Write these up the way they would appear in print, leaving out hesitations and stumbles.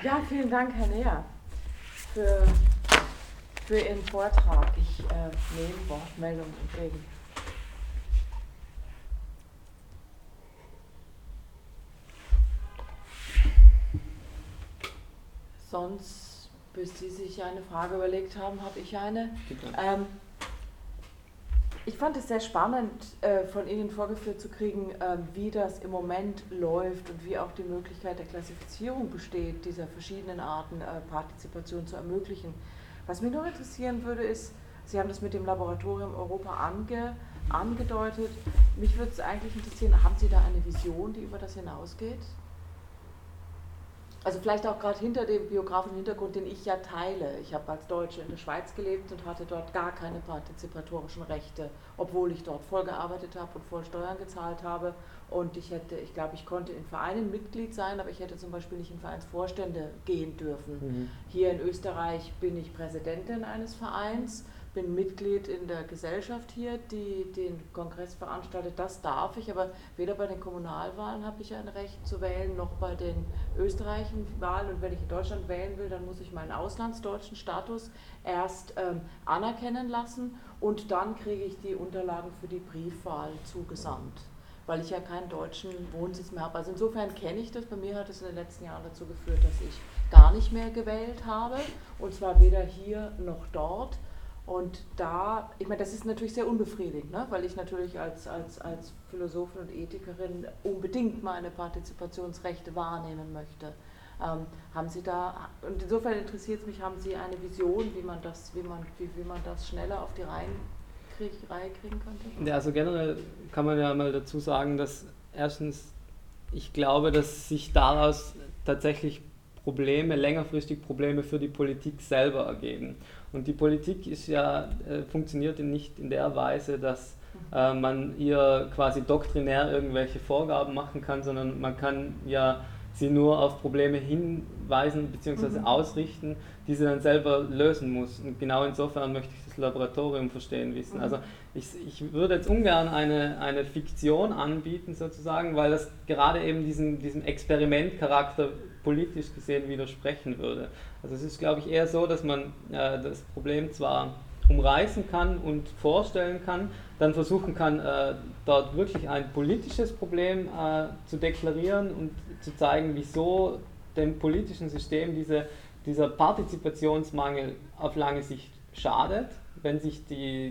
Ja, vielen Dank, Herr Neher, für Ihren Vortrag. Ich nehme Wortmeldungen entgegen. Sonst, bis Sie sich eine Frage überlegt haben, habe ich eine. Ich fand es sehr spannend, von Ihnen vorgeführt zu kriegen, wie das im Moment läuft und wie auch die Möglichkeit der Klassifizierung besteht, dieser verschiedenen Arten Partizipation zu ermöglichen. Was mich noch interessieren würde, ist, Sie haben das mit dem Laboratorium Europa angedeutet. Mich würde es eigentlich interessieren, haben Sie da eine Vision, die über das hinausgeht? Also vielleicht auch gerade hinter dem biografischen Hintergrund, den ich ja teile. Ich habe als Deutsche in der Schweiz gelebt und hatte dort gar keine partizipatorischen Rechte, obwohl ich dort voll gearbeitet habe und voll Steuern gezahlt habe. Und ich glaube, ich konnte in Vereinen Mitglied sein, aber ich hätte zum Beispiel nicht in Vereinsvorstände gehen dürfen. Mhm. Hier in Österreich bin ich Präsidentin eines Vereins, bin Mitglied in der Gesellschaft hier, die den Kongress veranstaltet. Das darf ich, aber weder bei den Kommunalwahlen habe ich ein Recht zu wählen, noch bei den österreichischen Wahlen. Und wenn ich in Deutschland wählen will, dann muss ich meinen auslandsdeutschen Status erst anerkennen lassen und dann kriege ich die Unterlagen für die Briefwahl zugesandt, weil ich ja keinen deutschen Wohnsitz mehr habe. Also insofern kenne ich das. Bei mir hat es in den letzten Jahren dazu geführt, dass ich gar nicht mehr gewählt habe, und zwar weder hier noch dort. Und da, ich meine, das ist natürlich sehr unbefriedigend, ne? Weil ich natürlich als Philosophin und Ethikerin unbedingt meine Partizipationsrechte wahrnehmen möchte. Haben Sie da, und insofern interessiert es mich, haben Sie eine Vision, wie man das schneller auf die Reihe kriegen könnte? Ja, also generell kann man ja mal dazu sagen, dass erstens, ich glaube, dass sich daraus tatsächlich längerfristig Probleme für die Politik selber ergeben. Und die Politik ist ja, funktioniert nicht in der Weise, dass man ihr quasi doktrinär irgendwelche Vorgaben machen kann, sondern man kann ja sie nur auf Probleme hinweisen bzw. ausrichten, die sie dann selber lösen muss. Und genau insofern möchte ich das Laboratorium verstehen wissen. Also ich würde jetzt ungern eine Fiktion anbieten sozusagen, weil das gerade eben diesem Experimentcharakter politisch gesehen widersprechen würde. Also es ist, glaube ich, eher so, dass man das Problem zwar umreißen kann und vorstellen kann, dann versuchen kann, dort wirklich ein politisches Problem zu deklarieren und zu zeigen, wieso dem politischen System dieser Partizipationsmangel auf lange Sicht schadet, wenn sich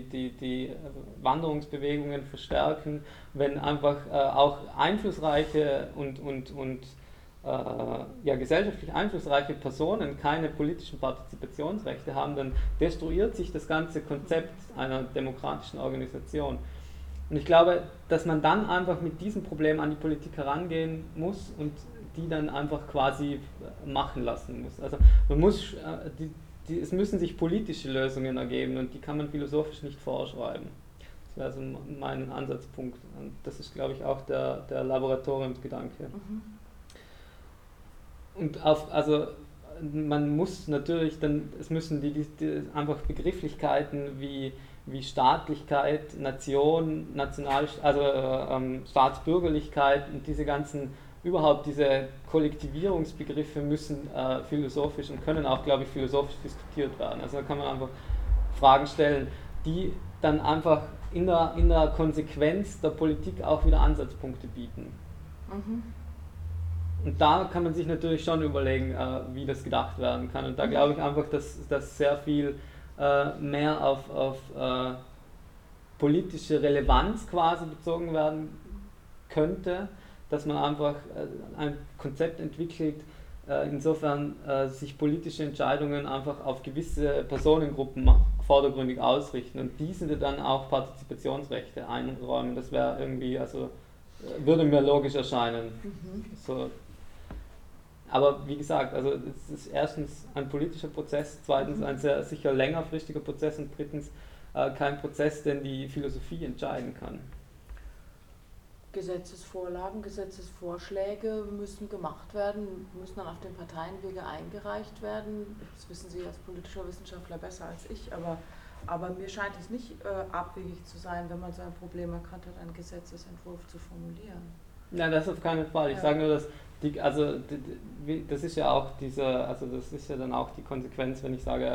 die Wanderungsbewegungen verstärken, wenn einfach auch einflussreiche und gesellschaftlich einflussreiche Personen keine politischen Partizipationsrechte haben, dann destruiert sich das ganze Konzept einer demokratischen Organisation. Und ich glaube, dass man dann einfach mit diesem Problem an die Politik herangehen muss und die dann einfach quasi machen lassen muss. Also man muss, es müssen sich politische Lösungen ergeben und die kann man philosophisch nicht vorschreiben. Das wäre so mein Ansatzpunkt. Und das ist, glaube ich, auch der Laboratoriumsgedanke. Und also man muss natürlich dann, es müssen die einfach Begrifflichkeiten wie Staatlichkeit, Nation, Staatsbürgerlichkeit und überhaupt diese Kollektivierungsbegriffe müssen philosophisch und können auch, glaube ich, philosophisch diskutiert werden. Also da kann man einfach Fragen stellen, die dann einfach in der Konsequenz der Politik auch wieder Ansatzpunkte bieten. Und da kann man sich natürlich schon überlegen, wie das gedacht werden kann. Und da glaube ich einfach, dass sehr viel mehr auf politische Relevanz quasi bezogen werden könnte, dass man einfach ein Konzept entwickelt, insofern sich politische Entscheidungen einfach auf gewisse Personengruppen vordergründig ausrichten und diese dann auch Partizipationsrechte einräumen. Das wäre irgendwie, also würde mir logisch erscheinen. So. Aber wie gesagt, also es ist erstens ein politischer Prozess, zweitens ein sehr sicher längerfristiger Prozess und drittens kein Prozess, den die Philosophie entscheiden kann. Gesetzesvorlagen, Gesetzesvorschläge müssen gemacht werden, müssen dann auf den Parteienwege eingereicht werden. Das wissen Sie als politischer Wissenschaftler besser als ich, aber mir scheint es nicht abwegig zu sein, wenn man so ein Problem erkannt hat, einen Gesetzesentwurf zu formulieren. Ja, das auf keinen Fall. Ich sage nur, dass das ist ja auch also das ist ja dann auch die Konsequenz, wenn ich sage,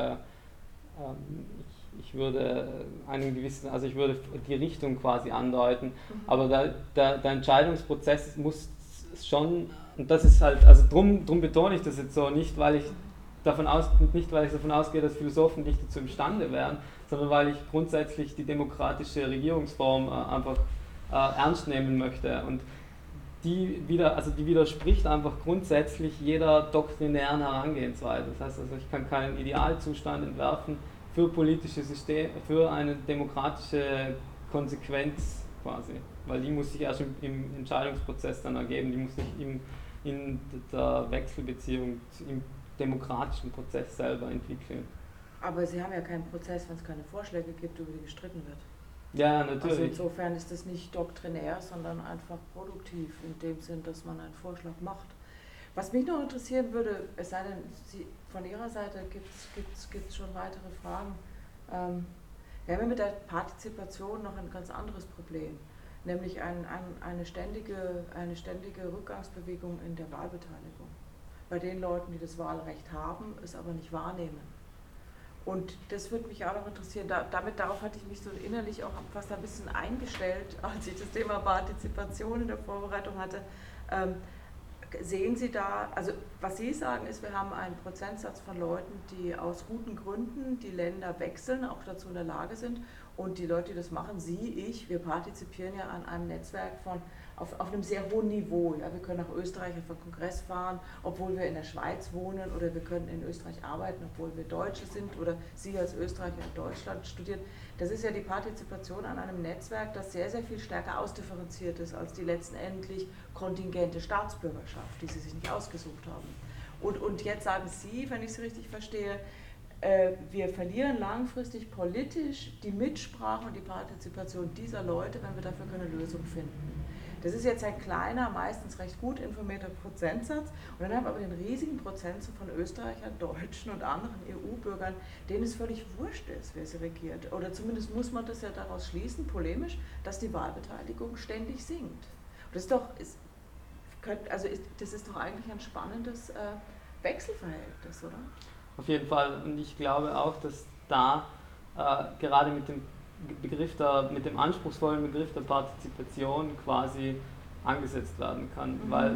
ich würde einen gewissen, also ich würde die Richtung quasi andeuten, aber der Entscheidungsprozess muss schon, und das ist halt, also drum betone ich das jetzt so, nicht weil ich davon ausgehe, dass Philosophen nicht dazu imstande wären, sondern weil ich grundsätzlich die demokratische Regierungsform einfach ernst nehmen möchte. Und die widerspricht einfach grundsätzlich jeder doktrinären Herangehensweise. Das heißt also, ich kann keinen Idealzustand entwerfen für politische Systeme, für eine demokratische Konsequenz quasi, weil die muss sich erst im Entscheidungsprozess dann ergeben, die muss sich in der Wechselbeziehung im demokratischen Prozess selber entwickeln. Aber Sie haben ja keinen Prozess, wenn es keine Vorschläge gibt, über die gestritten wird. Ja, natürlich. Also insofern ist das nicht doktrinär, sondern einfach produktiv, in dem Sinn, dass man einen Vorschlag macht. Was mich noch interessieren würde, es sei denn, von Ihrer Seite gibt es schon weitere Fragen. Wir haben ja mit der Partizipation noch ein ganz anderes Problem, nämlich eine ständige Rückgangsbewegung in der Wahlbeteiligung. Bei den Leuten, die das Wahlrecht haben, es aber nicht wahrnehmen. Und das würde mich auch noch interessieren, darauf hatte ich mich so innerlich auch fast ein bisschen eingestellt, als ich das Thema Partizipation in der Vorbereitung hatte. Sehen Sie da, also was Sie sagen ist, wir haben einen Prozentsatz von Leuten, die aus guten Gründen die Länder wechseln, auch dazu in der Lage sind, und die Leute, die das machen, wir partizipieren ja an einem Netzwerk auf einem sehr hohen Niveau. Ja, wir können nach Österreich auf einen Kongress fahren, obwohl wir in der Schweiz wohnen, oder wir können in Österreich arbeiten, obwohl wir Deutsche sind, oder Sie als Österreicher in Deutschland studieren. Das ist ja die Partizipation an einem Netzwerk, das sehr, sehr viel stärker ausdifferenziert ist als die letztendlich kontingente Staatsbürgerschaft, die Sie sich nicht ausgesucht haben. Und jetzt sagen Sie, wenn ich Sie richtig verstehe, wir verlieren langfristig politisch die Mitsprache und die Partizipation dieser Leute, wenn wir dafür keine Lösung finden. Das ist jetzt ein kleiner, meistens recht gut informierter Prozentsatz, und dann haben wir aber den riesigen Prozentsatz von Österreichern, Deutschen und anderen EU-Bürgern, denen es völlig wurscht ist, wer sie regiert. Oder zumindest muss man das ja daraus schließen, polemisch, dass die Wahlbeteiligung ständig sinkt. Das ist doch, das ist doch eigentlich ein spannendes Wechselverhältnis, oder? Auf jeden Fall, und ich glaube auch, dass da gerade mit dem anspruchsvollen Begriff der Partizipation quasi angesetzt werden kann, weil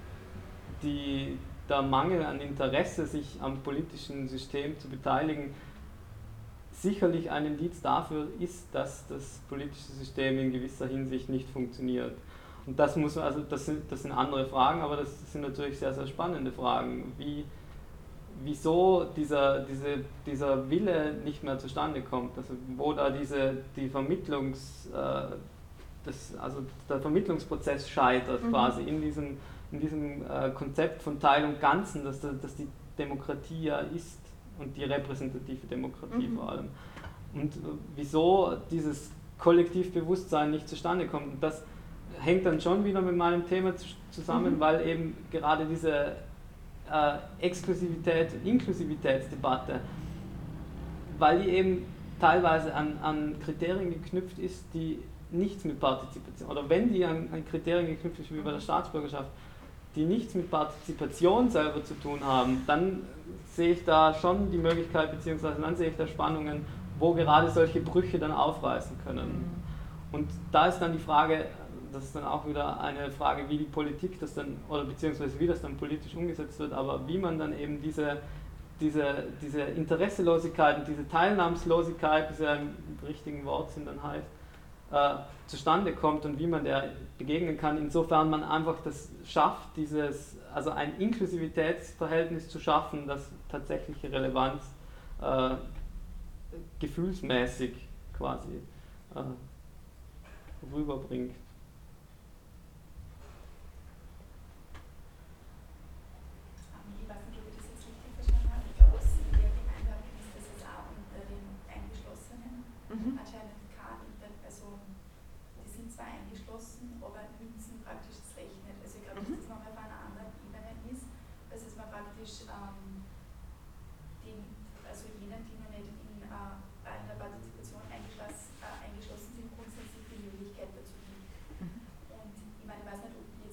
der Mangel an Interesse, sich am politischen System zu beteiligen, sicherlich ein Indiz dafür ist, dass das politische System in gewisser Hinsicht nicht funktioniert. Und das sind andere Fragen, aber das sind natürlich sehr, sehr spannende Fragen. Wieso dieser Wille nicht mehr zustande kommt, also wo da der Vermittlungsprozess scheitert quasi in diesem Konzept von Teil und Ganzen, dass die Demokratie ja ist, und die repräsentative Demokratie vor allem. Und wieso dieses Kollektivbewusstsein nicht zustande kommt. Und das hängt dann schon wieder mit meinem Thema zusammen, weil eben gerade diese Exklusivität und Inklusivitätsdebatte, weil die eben teilweise an Kriterien geknüpft ist, die nichts mit Partizipation, oder wenn die an Kriterien geknüpft ist, wie bei der Staatsbürgerschaft, die nichts mit Partizipation selber zu tun haben, dann sehe ich da schon die Möglichkeit, beziehungsweise dann sehe ich da Spannungen, wo gerade solche Brüche dann aufreißen können. Und da ist dann die Frage, das ist dann auch wieder eine Frage, wie die Politik das dann, oder beziehungsweise wie das dann politisch umgesetzt wird, aber wie man dann eben diese Interesselosigkeit und diese Teilnahmslosigkeit, die ja im richtigen Wort sind, dann heißt, zustande kommt und wie man der begegnen kann, insofern man einfach das schafft, also ein Inklusivitätsverhältnis zu schaffen, das tatsächliche Relevanz gefühlsmäßig quasi rüberbringt. Ich weiß nicht, ob ich das jetzt richtig verstanden habe. Ich glaube, was Sie gemeint haben, ist, dass es auch unter den Eingeschlossenen anscheinend die sind zwar eingeschlossen, aber nützen praktisch das Recht nicht. Also ich glaube, dass das nochmal auf einer anderen Ebene ist, dass es man praktisch jenen, die noch nicht in einer Partizipation eingeschlossen sind, grundsätzlich die Möglichkeit dazu gibt. Und ich meine, ich weiß nicht, ob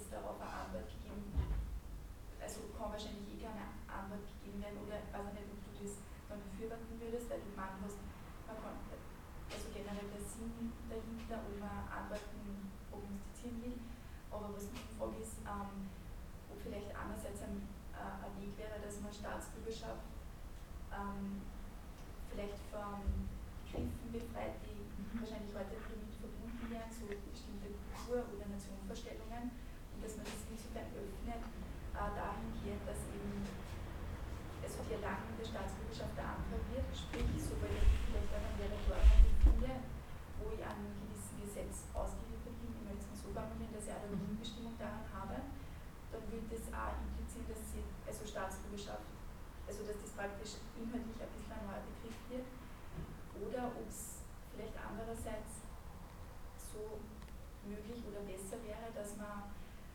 Regelungen oder ich weiß nicht, ob du das dann befürworten würdest, weil du gemeint hast, man kann, also generell der Sinn dahinter, ob man Antworten prognostizieren will. Aber was mich frage ist, ob vielleicht einerseits ein Weg wäre, dass man Staatsbürgerschaft vielleicht von Begriffen befreit, die wahrscheinlich heute damit verbunden werden, so bestimmte Kultur- oder Nationenvorstellungen, und dass man das insofern öffnet, dahingehend, dass eben also die Erlangung der Staatsbürgerschaft beantragt wird, sprich, sobald ich vielleicht auch ein Territorium befinde, wo ich an einem gewissen Gesetz ausgeliefert bin, ich möchte es mal so formulieren, dass ich auch eine Mitbestimmung daran habe, dann würde das auch implizieren, dass sie, also Staatsbürgerschaft, also dass das praktisch inhaltlich ein bisschen ein neuer Begriff wird, oder ob es vielleicht andererseits so möglich oder besser wäre, dass man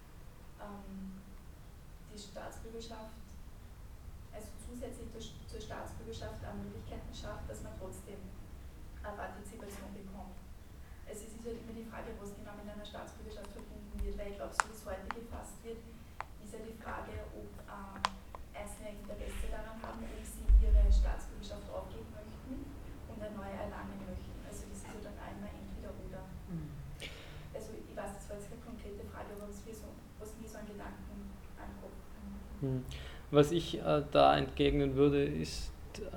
die Staatsbürgerschaft, also zusätzlich zur Staatsbürgerschaft auch Möglichkeiten schafft, dass man trotzdem eine Partizipation bekommt. Also es ist halt immer die Frage, was genau mit einer Staatsbürgerschaft verbunden wird, weil ich glaube, so wie es heute gefasst wird, ist ja die Frage, ob Einzelne Interesse daran haben, ob sie ihre Staatsbürgerschaft aufgeben möchten und eine neue erlangen möchten. Also das ist ja dann einmal entweder oder. Also ich weiß, das war jetzt keine konkrete Frage, aber was mir so an Gedanken ankommt. Was ich da entgegnen würde, ist,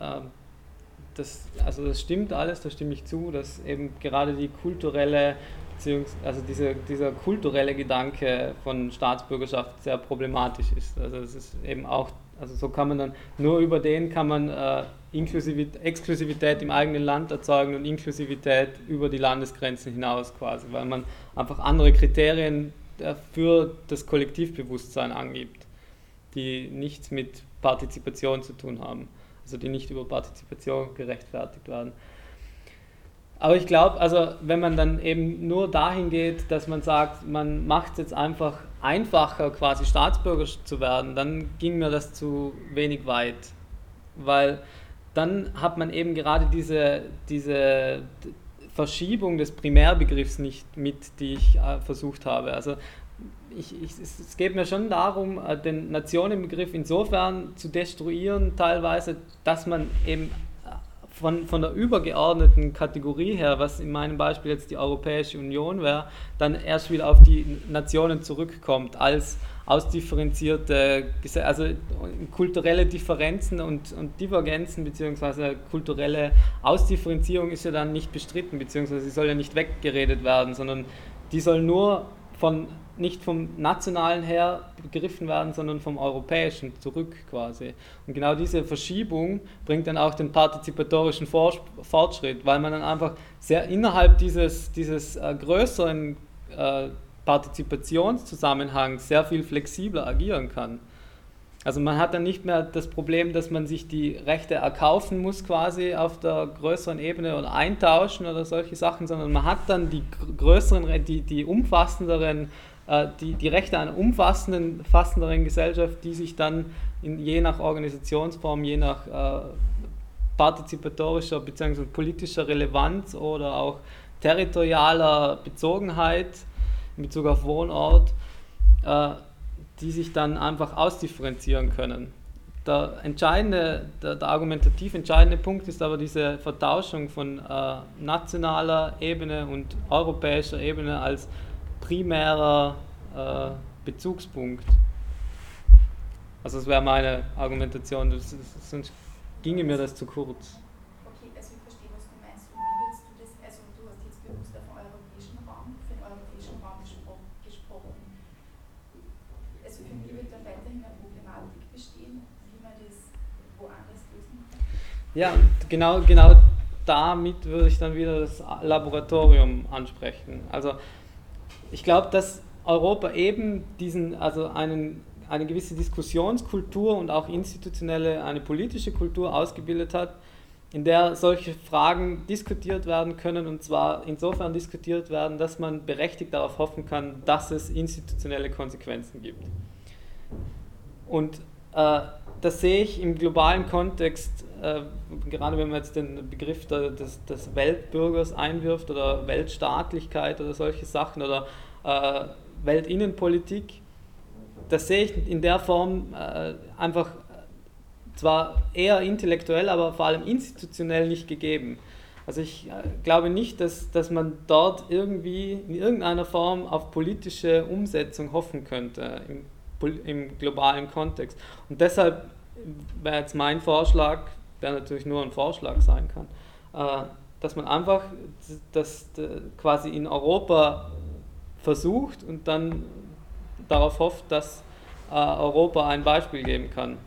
das stimmt alles, da stimme ich zu, dass eben gerade die kulturelle, also dieser kulturelle Gedanke von Staatsbürgerschaft sehr problematisch ist. Also das ist eben auch, also so kann man dann, nur über den kann man Exklusivität im eigenen Land erzeugen und Inklusivität über die Landesgrenzen hinaus quasi, weil man einfach andere Kriterien für das Kollektivbewusstsein angibt, die nichts mit Partizipation zu tun haben, also die nicht über Partizipation gerechtfertigt werden. Aber ich glaube, also wenn man dann eben nur dahin geht, dass man sagt, man macht es jetzt einfach einfacher, quasi Staatsbürger zu werden, dann ging mir das zu wenig weit, weil dann hat man eben gerade diese Verschiebung des Primärbegriffs nicht mit, die ich versucht habe. Also es geht mir schon darum, den Nationenbegriff insofern zu destruieren, teilweise, dass man eben von der übergeordneten Kategorie her, was in meinem Beispiel jetzt die Europäische Union wäre, dann erst wieder auf die Nationen zurückkommt, als ausdifferenzierte, also kulturelle Differenzen und Divergenzen, beziehungsweise kulturelle Ausdifferenzierung ist ja dann nicht bestritten, beziehungsweise sie soll ja nicht weggeredet werden, sondern die soll nur nicht vom Nationalen her begriffen werden, sondern vom Europäischen zurück quasi. Und genau diese Verschiebung bringt dann auch den partizipatorischen Fortschritt, weil man dann einfach sehr innerhalb dieses größeren Partizipationszusammenhangs sehr viel flexibler agieren kann. Also man hat dann nicht mehr das Problem, dass man sich die Rechte erkaufen muss quasi auf der größeren Ebene oder eintauschen oder solche Sachen, sondern man hat dann die größeren, die umfassenderen, die Rechte einer umfassenderen Gesellschaft, die sich dann je nach Organisationsform, je nach partizipatorischer bzw. politischer Relevanz oder auch territorialer Bezogenheit in Bezug auf Wohnort, die sich dann einfach ausdifferenzieren können. Der argumentativ entscheidende Punkt ist aber diese Vertauschung von nationaler Ebene und europäischer Ebene als primärer Bezugspunkt. Also das wäre meine Argumentation, sonst ginge mir das zu kurz. Okay, also ich verstehe, was du meinst. Und wie würdest du das, also du hast jetzt bewusst auf den europäischen Raum, für den europäischen Raum gesprochen. Also für mich wird da weiterhin eine Problematik bestehen, wie man das woanders lösen kann. Ja, genau damit würde ich dann wieder das Laboratorium ansprechen. Also ich glaube, dass Europa eben eine gewisse Diskussionskultur und auch eine politische Kultur ausgebildet hat, in der solche Fragen diskutiert werden können, und zwar insofern diskutiert werden, dass man berechtigt darauf hoffen kann, dass es institutionelle Konsequenzen gibt. Und das sehe ich im globalen Kontext, gerade wenn man jetzt den Begriff des Weltbürgers einwirft oder Weltstaatlichkeit oder solche Sachen oder Weltinnenpolitik, das sehe ich in der Form einfach zwar eher intellektuell, aber vor allem institutionell nicht gegeben. Also ich glaube nicht, dass man dort irgendwie in irgendeiner Form auf politische Umsetzung hoffen könnte im globalen Kontext. Und deshalb wäre jetzt mein Vorschlag, der natürlich nur ein Vorschlag sein kann, dass man einfach das quasi in Europa versucht und dann darauf hofft, dass Europa ein Beispiel geben kann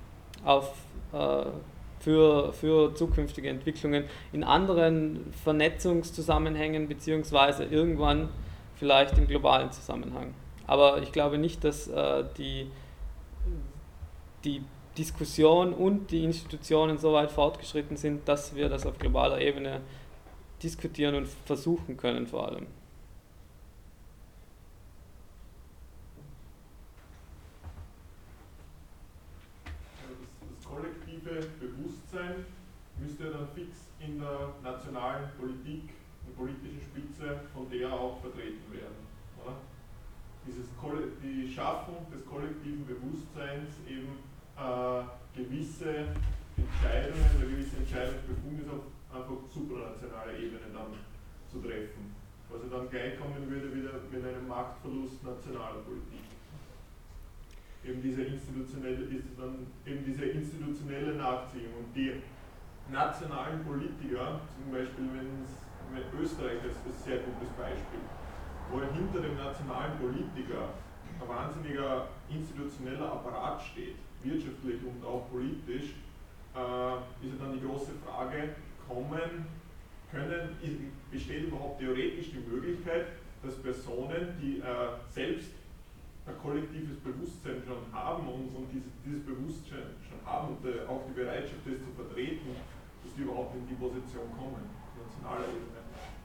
für zukünftige Entwicklungen in anderen Vernetzungszusammenhängen beziehungsweise irgendwann vielleicht im globalen Zusammenhang. Aber ich glaube nicht, dass die Diskussion und die Institutionen so weit fortgeschritten sind, dass wir das auf globaler Ebene diskutieren und versuchen können vor allem. Das kollektive Bewusstsein müsste ja dann fix in der nationalen Politik und politischen Spitze von der auch vertreten werden. Oder? Die Schaffung des kollektiven Bewusstseins eben gewisse Entscheidungen oder gewisse Entscheidungsbefugnis auf einfach supranationaler Ebene dann zu treffen. Was ja dann gleichkommen würde wieder mit einem Machtverlust nationaler Politik. Eben diese institutionelle Nachziehung. Und die nationalen Politiker, zum Beispiel wenn Österreich ist ein sehr gutes Beispiel, wo hinter dem nationalen Politiker ein wahnsinniger institutioneller Apparat steht, wirtschaftlich und auch politisch, ist ja dann die große Frage, besteht überhaupt theoretisch die Möglichkeit, dass Personen, die selbst ein kollektives Bewusstsein schon haben und dieses Bewusstsein schon haben und auch die Bereitschaft, das zu vertreten, dass die überhaupt in die Position kommen, auf nationaler Ebene,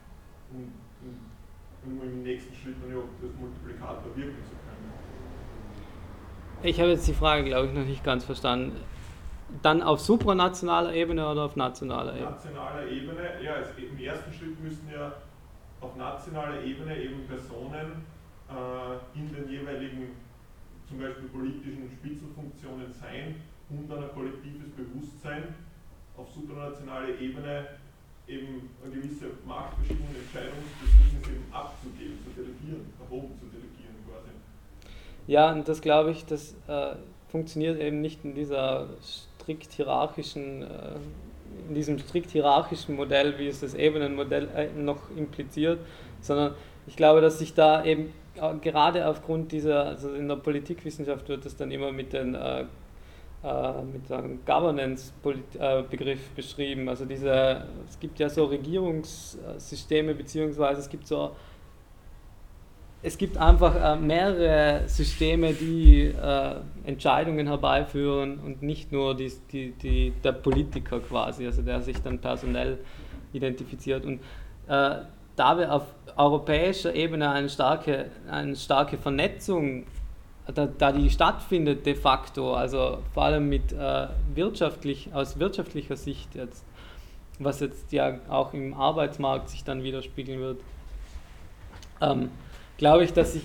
um im nächsten Schritt dann ja auch das Multiplikator wirken zu können. Ich habe jetzt die Frage, glaube ich, noch nicht ganz verstanden. Dann auf supranationaler Ebene oder auf nationaler Ebene? Nationaler Ebene, ja, im ersten Schritt müssten ja auf nationaler Ebene eben Personen in den jeweiligen, zum Beispiel politischen Spitzenfunktionen sein, um dann ein kollektives Bewusstsein auf supranationaler Ebene eben eine gewisse Machtverschiebung und Entscheidungsbefugnis eben abzugeben, zu delegieren, nach oben zu delegieren quasi. Ja, und das glaube ich, das funktioniert eben nicht in diesem strikt hierarchischen Modell, wie es das Ebenenmodell noch impliziert, sondern ich glaube, dass sich da eben gerade aufgrund dieser, also in der Politikwissenschaft wird das dann immer mit einem Governance-Begriff beschrieben, also es gibt ja so Regierungssysteme, beziehungsweise es gibt einfach mehrere Systeme, die Entscheidungen herbeiführen und nicht nur der Politiker quasi, also der sich dann personell identifiziert. Und da wir auf europäischer Ebene eine starke Vernetzung, da die stattfindet de facto, also vor allem aus wirtschaftlicher Sicht jetzt, was jetzt ja auch im Arbeitsmarkt sich dann widerspiegeln wird, glaube ich, dass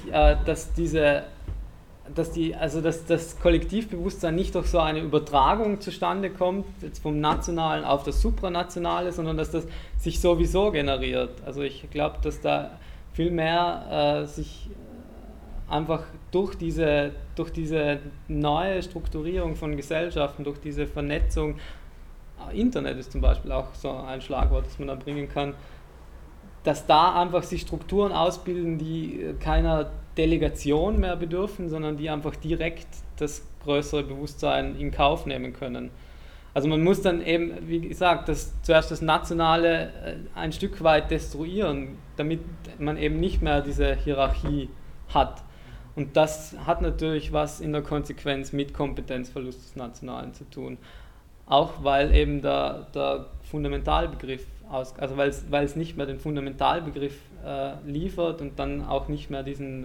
das Kollektivbewusstsein nicht durch so eine Übertragung zustande kommt, jetzt vom Nationalen auf das Supranationale, sondern dass das sich sowieso generiert. Also ich glaube, dass da viel mehr sich einfach durch diese neue Strukturierung von Gesellschaften, durch diese Vernetzung, Internet ist zum Beispiel auch so ein Schlagwort, das man da bringen kann, dass da einfach sich Strukturen ausbilden, die keiner Delegation mehr bedürfen, sondern die einfach direkt das größere Bewusstsein in Kauf nehmen können. Also man muss dann eben, wie gesagt, zuerst das Nationale ein Stück weit destruieren, damit man eben nicht mehr diese Hierarchie hat. Und das hat natürlich was in der Konsequenz mit Kompetenzverlust des Nationalen zu tun. Auch weil eben der Fundamentalbegriff, also weil es nicht mehr den Fundamentalbegriff liefert und dann auch nicht mehr diesen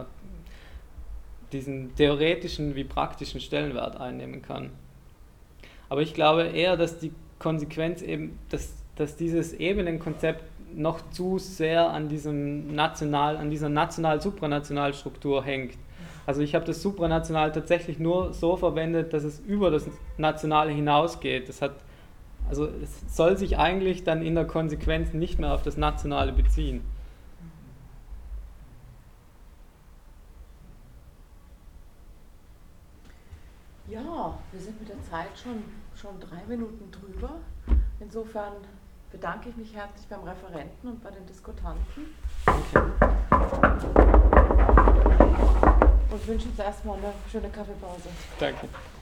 theoretischen wie praktischen Stellenwert einnehmen kann. Aber ich glaube eher, dass die Konsequenz eben, dass dieses Ebenenkonzept noch zu sehr an dieser national-supranationalen Struktur hängt Also ich habe das supranational tatsächlich nur so verwendet, dass es über das Nationale hinausgeht. Also es soll sich eigentlich dann in der Konsequenz nicht mehr auf das Nationale beziehen. Ja, wir sind mit der Zeit schon 3 Minuten drüber. Insofern bedanke ich mich herzlich beim Referenten und bei den Diskutanten. Und wünsche uns erstmal eine schöne Kaffeepause. Danke.